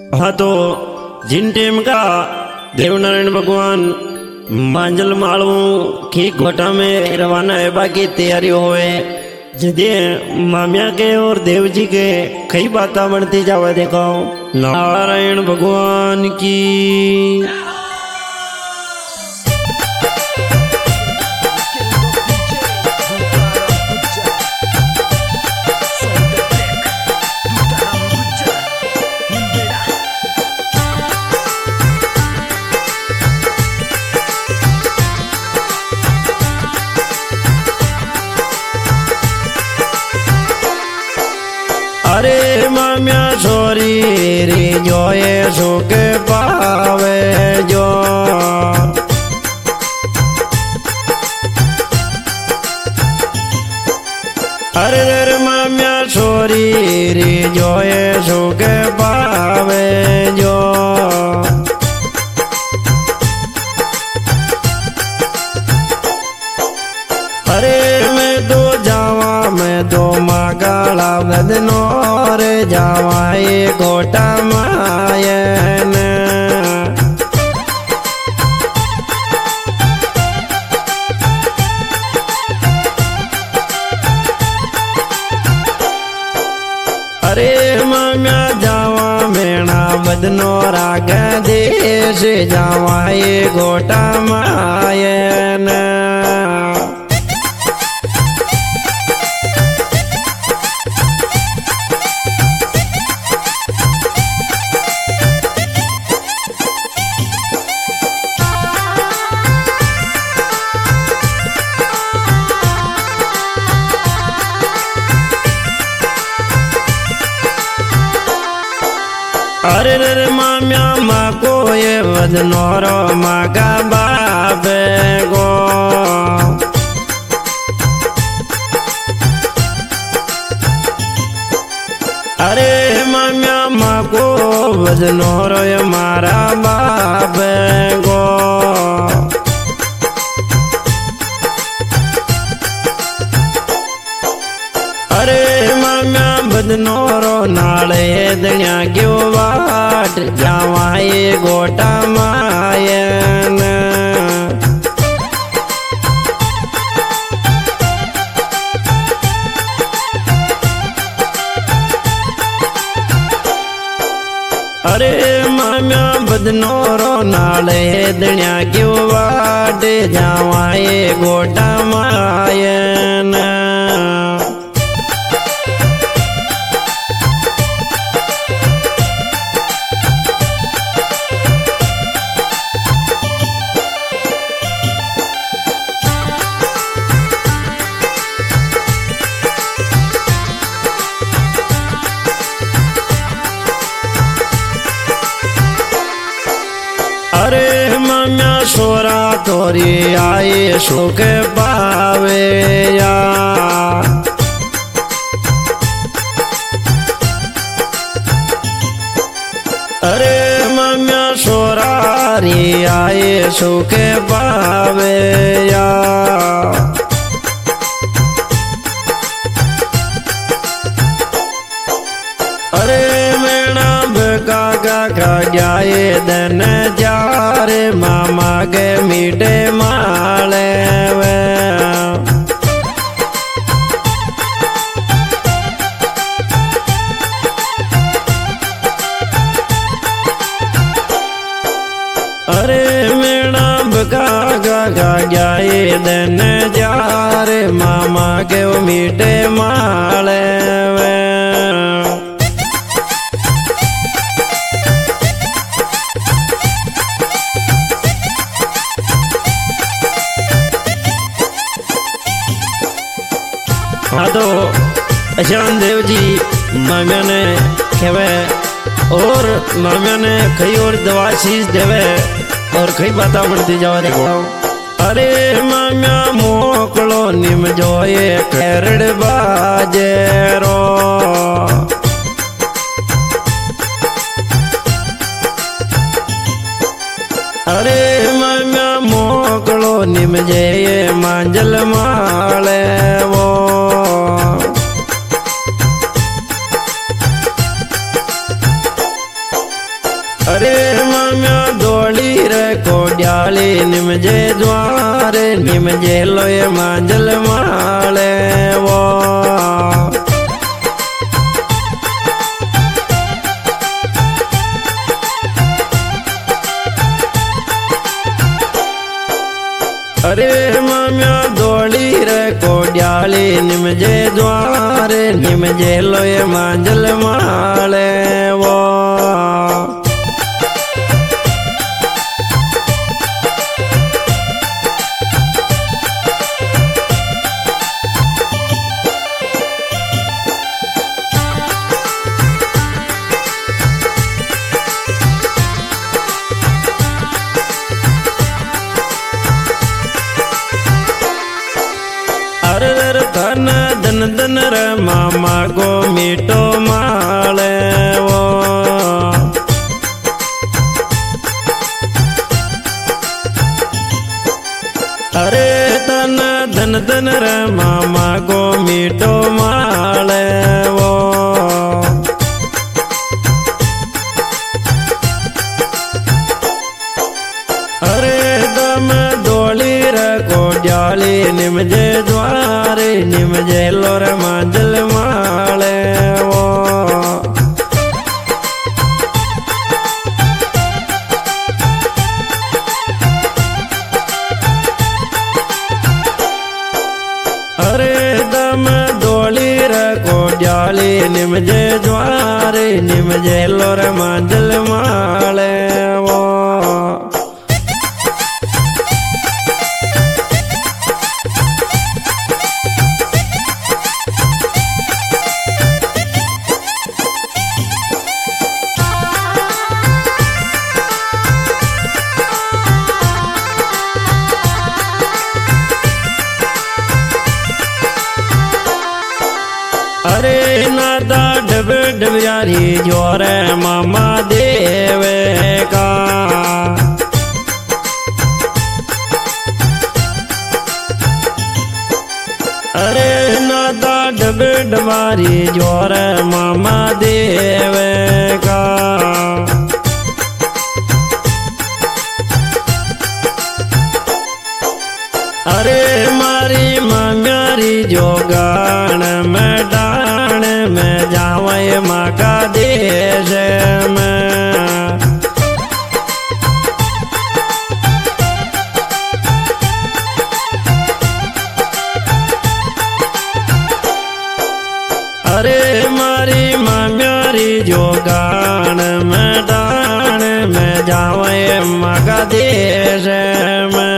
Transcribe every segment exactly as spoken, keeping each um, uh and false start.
हाँ तो जिन टाइम का देवनारायण भगवान मांजल मालू की घोटा में रवाना है बाकी तैयारी होए जिदे मामिया के और देव जी के कई बातें बढ़ती जावा देखो नारायण भगवान की। अरे मामिया छोरी रे जो ये सुख पावे जो अरे रे मामिया छोरी रे जो ये सुख पावे जो अरे मैं तो जावा मैं तो मागाला बदनो रे जावा ये गोटा मायन अरे माम्या जावा मेणा बदनो राग देश जावा ये गोटा मायन। अरे रे माम्या माँ को ये वजनोरो माँ का बाप गो अरे माम्या माँ को वजनोरो ये मारा बाप गो अरे माम्या बदनोरो नाले दया क्यों बाट जावा ये गोटा मायन। अरे माम्या बदनोरो नाले दया क्यों बाट जावा ये गोटा मायन। अरे माम्या सोरा तोरी आए सुख पावे या अरे माम्या सोरा री आए सुख पावे या अरे मेणा बका का जाए दन जार मामा के मीठे माले वे अरे मेणा बका का जाए दन जार मामा के मीठे माले वे हाँ तो अचान देव जी मामिया ने खेवे और मामिया ने कई और दवा शीश देवे और कई बात बढ़ती जावा देखो। अरे मामिया मोकलो निम जो ये केरड़ बाजे रो अरे मामिया मोकलो निम जे ये मांजल माले वो अरे माम्या दोली रे कोड्याली निमजे द्वारे निमजे लोय मांजल माले वो अरे माम्या दोली रे कोड्याली निमजे द्वारे निमजे लोय मांजल माले वो धन धन धन रे मामा को मीठो माले वो अरे धन धन धन रे मामा को मीठो माले वो अरे दम डोली रे कोड्याली निमजे द्वारे निमजे लोर मांजल माले वो अरे दम डोली रे कोड्याली निमजे द्वारे निमजे लोर मांजल माले वो अरे नादा डब डबियारी जोरे मामा देवे का अरे नादा डब डबारी जोरे मामा देवे का अरे मारी माम्यारी जोगान में डाण में जावे माँ का देश में अरे मारी माम्यारी जोगान में डाण में जावे माँ का देश में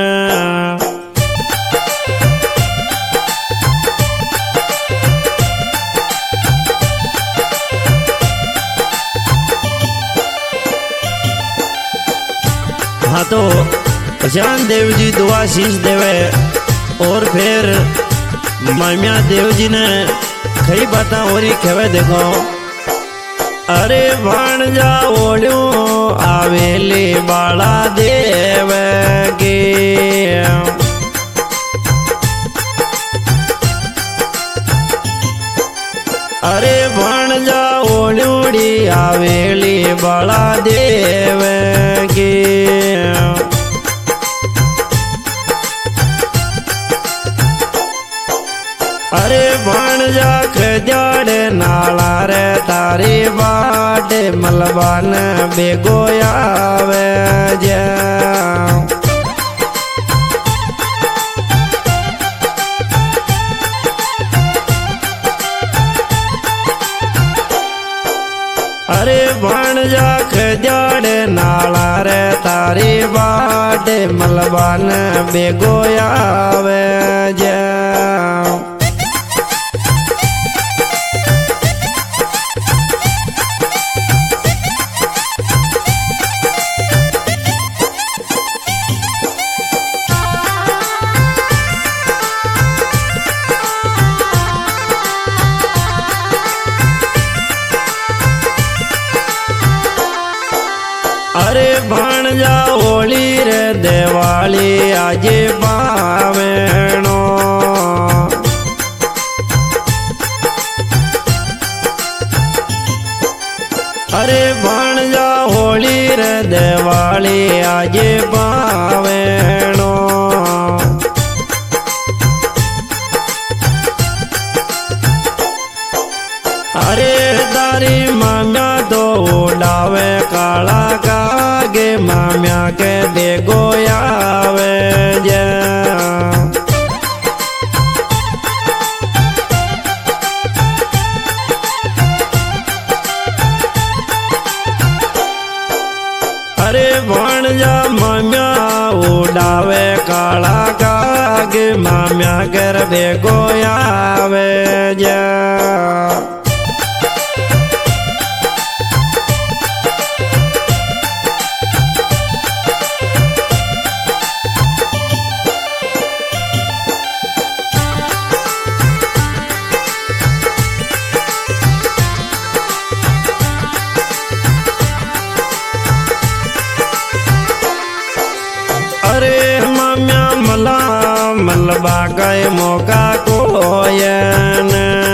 हाँ तो अजान देव जी दुआ शीश देवे और फिर मामिया देव जी ने कई बातें और ही कहवे देखो अरे भाणजा ओढ़ू आवेली बाला देव के अरे भाणजा ओढ़ूड़ी आवेली बाला देव के अरे भाणजा खजाड़ नाला रे तारी बाट मलबान बेगोयावे जा अरे भाणजा खजाड़ नाला रे तारी बाट मलबान बेगोयावे जा अरे भाणजा होली रे दिवाली आज पावेणो अरे भाणजा होली रे दिवाली आजे पावेणो अरे दारी माम्या तो उड़ावे काला कागे माम्या के बेगो आवे जे अरे भाणजा माम्या उड़ावे काला कागे माम्या कर बेगो आवे जे मलबा गए मौका कोयन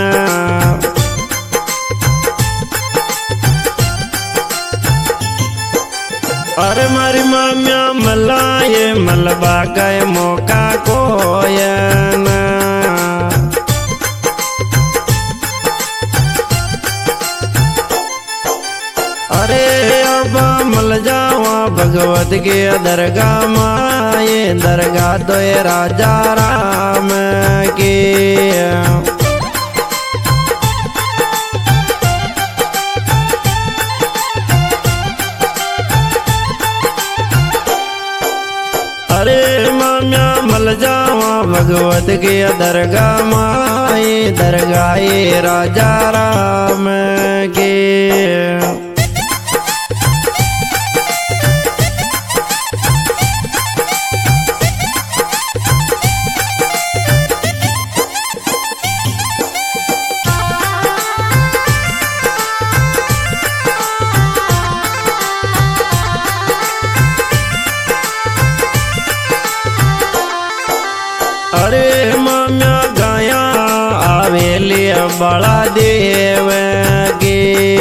अरे मारी माम्या मला ये मलबा गए मौका कोयन अरे अब मल जावा भगवत के दरगाह माए दरगाह तो राजा राम के अरे माम्या मल जावा भगवत के दरगाह माए दरगाह राजा राम के अरे माम्या गाया आवेली बड़ा देव के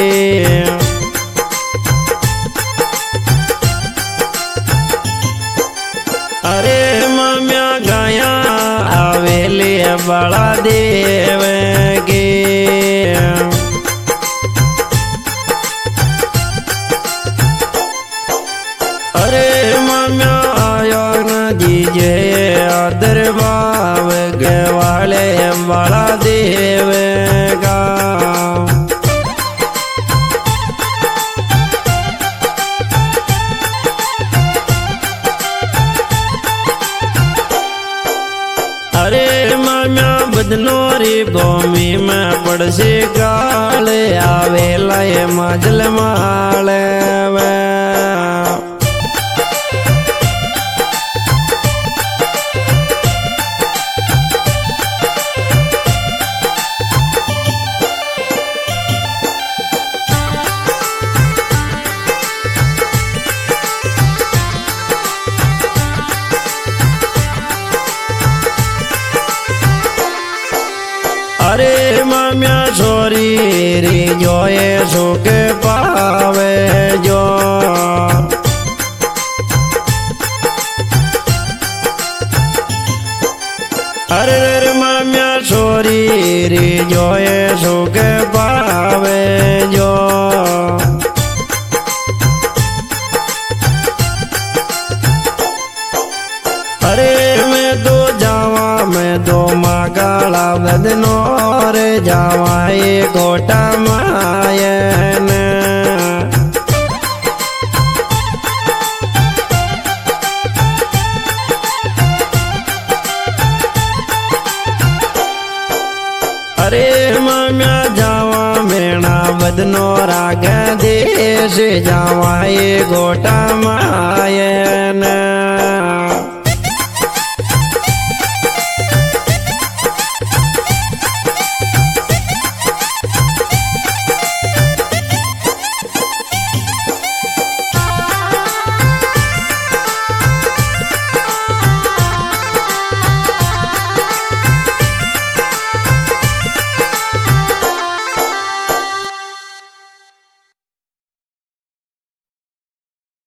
अरे माम्या गाया आवेली बड़ा देव के अरे माम्या आयो न दीजे आदर भाव गवाले बड़ा देव का अरे माम्या बदनोरी भूमि में पड़से गाल आवे लाए मजल माल अरे माम्या छोरी रे जोए सुख पावे जो अरे रे माम्या छोरी रे जोए सुख पावे जो अरे मैं तो जावा मैं तो माँ काला बदनो रे जावा ये गोटा मायन अरे माम्या जावा मेणा बदनो राग देश जावा ये गोटा मायन